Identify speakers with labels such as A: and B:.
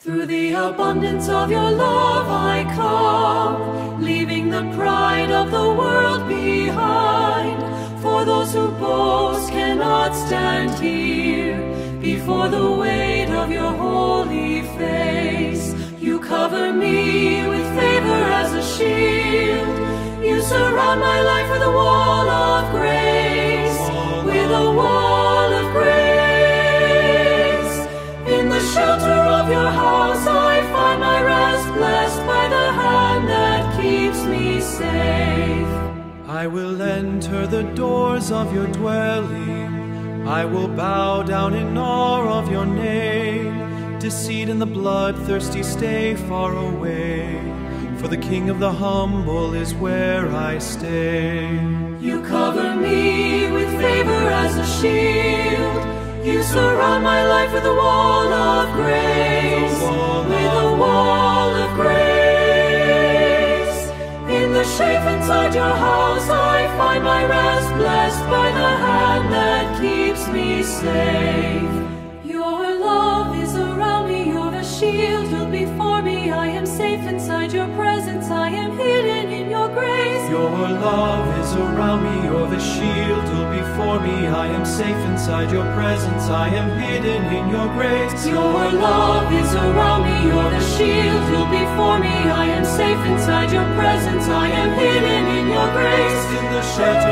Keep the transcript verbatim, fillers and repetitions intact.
A: Through the abundance of your love I come, leaving the pride of the world behind. For those who boast cannot stand here before the weight of your holy face. You cover me with favor as a shield. You surround my life with a wall of grace, with a wall of grace. In the shelter of your house I find my rest, blessed by the hand that keeps me safe.
B: I will enter the doors of your dwelling. I will bow down in awe of your name. Deceit and the bloodthirsty stay far away, for the King of the humble is where I stay.
A: You cover me with favor as a shield. You surround my life with a wall of grace, with a wall of grace. In the safe inside your house I find my rest, blessed by the hand that keeps me safe. Your love is around me, you're the shield, you're before me. I am safe inside your presence, I am hidden in your grace.
B: Your love is around me, you're the shield, you're before me. I am safe inside your presence, I am hidden in your grace.
A: Your love is around me, you're the shield, you're before me. I am safe inside your presence, I am hidden in your grace.
B: In the shelter